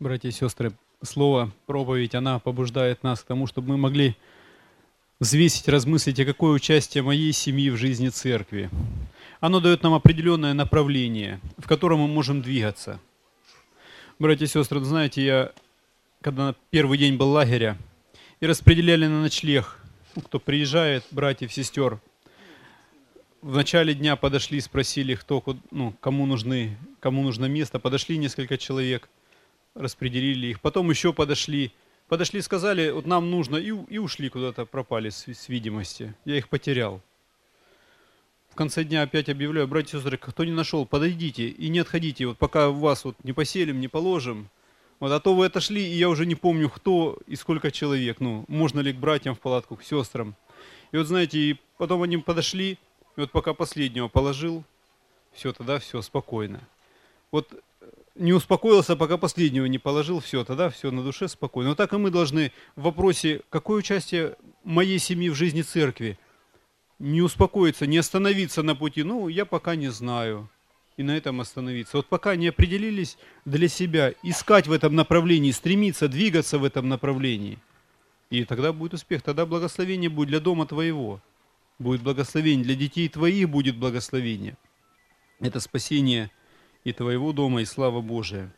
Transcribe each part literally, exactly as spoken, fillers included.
Братья и сестры, слово, проповедь, она побуждает нас к тому, чтобы мы могли взвесить, размыслить, а какое участие моей семьи в жизни церкви. Оно дает нам определенное направление, в котором мы можем двигаться. Братья и сестры, знаете, я, когда на первый день был лагеря, и распределяли на ночлег, ну, кто приезжает, братьев, сестер, в начале дня подошли, спросили, кто, ну, кому, нужны, кому нужно место, подошли несколько человек, распределили их, потом еще подошли, подошли, сказали, вот нам нужно, и, и ушли куда-то, пропали с, с видимости, я их потерял. В конце дня опять объявляю, братья и сестры, кто не нашел, подойдите и не отходите, вот пока вас вот не поселим, не положим, вот, а то вы отошли, и я уже не помню, кто и сколько человек, ну, можно ли к братьям в палатку, к сестрам. И вот знаете, и потом они подошли, и вот пока последнего положил, все, тогда все, спокойно. Вот не успокоился, пока последнего не положил, все, тогда все на душе спокойно. Вот так и мы должны в вопросе, какое участие моей семьи в жизни церкви, не успокоиться, не остановиться на пути, ну, я пока не знаю, и на этом остановиться. Вот пока не определились для себя, искать в этом направлении, стремиться, двигаться в этом направлении, и тогда будет успех, тогда благословение будет для дома твоего, будет благословение, для детей твоих будет благословение. Это спасение и твоего дома, и слава Божия.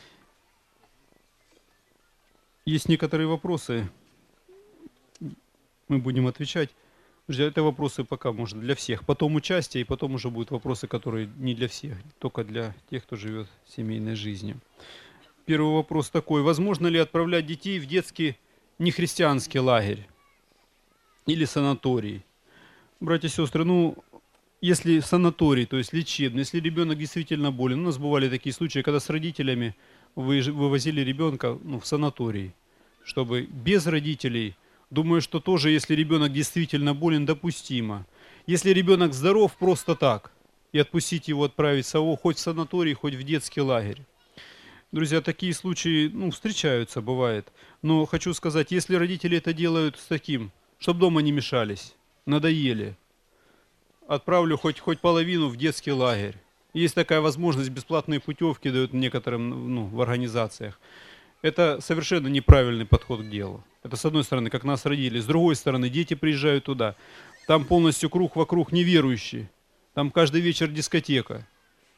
Есть некоторые вопросы, мы будем отвечать. Друзья, это вопросы пока, может, для всех. Потом участие, и потом уже будут вопросы, которые не для всех, только для тех, кто живет семейной жизнью. Первый вопрос такой. Возможно ли отправлять детей в детский нехристианский лагерь или санаторий? Братья и сестры, ну, если санаторий, то есть лечебный, если ребенок действительно болен, у нас бывали такие случаи, когда с родителями вывозили ребенка, ну, в санаторий, чтобы без родителей. Думаю, что тоже, если ребенок действительно болен, допустимо. Если ребенок здоров просто так, и отпустить его, отправить самого, хоть в санаторий, хоть в детский лагерь. Друзья, такие случаи, ну, встречаются, бывает. Но хочу сказать, если родители это делают с таким, чтобы дома не мешались, надоели, отправлю хоть, хоть половину в детский лагерь. Есть такая возможность, бесплатные путевки дают некоторым, ну, в организациях. Это совершенно неправильный подход к делу. Это с одной стороны, как нас родили. С другой стороны, дети приезжают туда. Там полностью круг вокруг неверующие. Там каждый вечер дискотека.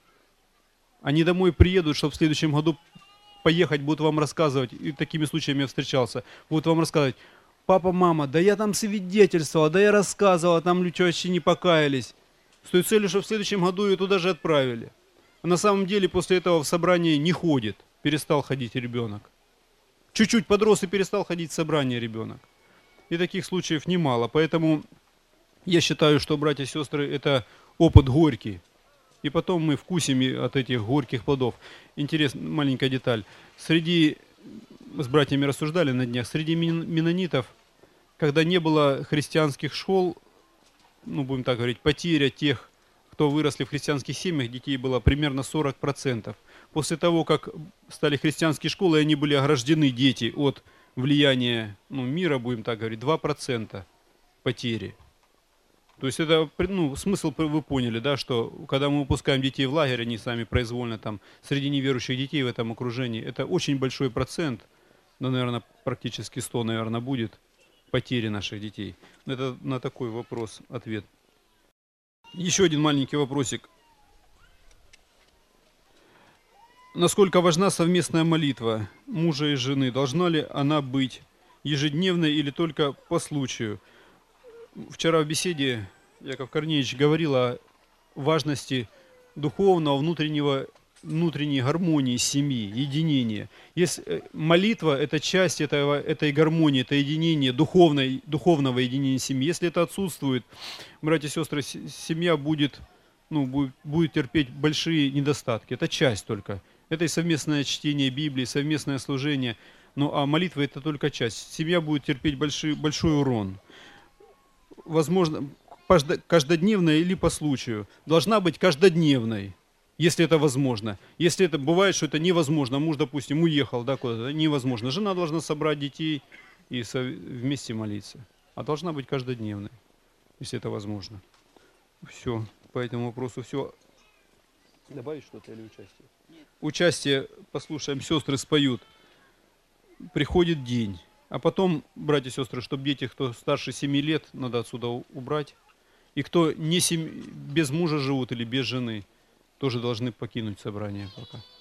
Они домой приедут, чтобы в следующем году поехать, будут вам рассказывать. И такими случаями я встречался. Будут вам рассказывать. Папа, мама, да я там свидетельствовал, да я рассказывал, а там люди вообще не покаялись. С той целью, чтобы в следующем году ее туда же отправили. А на самом деле после этого в собрание не ходит. Перестал ходить ребенок. Чуть-чуть подрос и перестал ходить в собрание ребенок. И таких случаев немало. Поэтому я считаю, что, братья и сестры, это опыт горький. И потом мы вкусим от этих горьких плодов. Интересная маленькая деталь. Среди, с братьями рассуждали на днях, среди менонитов, когда не было христианских школ, ну, будем так говорить, потеря тех, кто выросли в христианских семьях, детей было примерно сорок процентов. После того, как стали христианские школы, они были ограждены, дети, от влияния, ну, мира, будем так говорить, два процента потери. То есть это, ну, смысл вы поняли, да, что когда мы выпускаем детей в лагерь, они сами произвольно там, среди неверующих детей в этом окружении, это очень большой процент, ну, наверное, практически сто, наверное, будет потери наших детей. Это на такой вопрос ответ. Еще один маленький вопросик. Насколько важна совместная молитва мужа и жены? Должна ли она быть ежедневной или только по случаю? Вчера в беседе Яков Корнеевич говорил о важности духовного, внутреннего, внутренней гармонии семьи, единения. Если молитва – это часть этого, этой гармонии, это единение, духовной, духовного единения семьи. Если это отсутствует, братья и сестры, семья будет, ну, будет, будет терпеть большие недостатки. Это часть только. Это и совместное чтение Библии, совместное служение. Ну, а молитва – это только часть. Семья будет терпеть большой, большой урон. Возможно, каждодневная или по случаю. Должна быть каждодневной, если это возможно. Если это бывает, что это невозможно, муж, допустим, уехал, да, куда-то, невозможно. Жена должна собрать детей и вместе молиться. А должна быть каждодневной, если это возможно. Все, по этому вопросу все. Добавить что-то или участие? Участие, послушаем, сестры споют. Приходит день. А потом, братья и сестры, чтобы дети, кто старше семи лет, надо отсюда у- убрать. И кто не сем... без мужа живут или без жены, тоже должны покинуть собрание пока.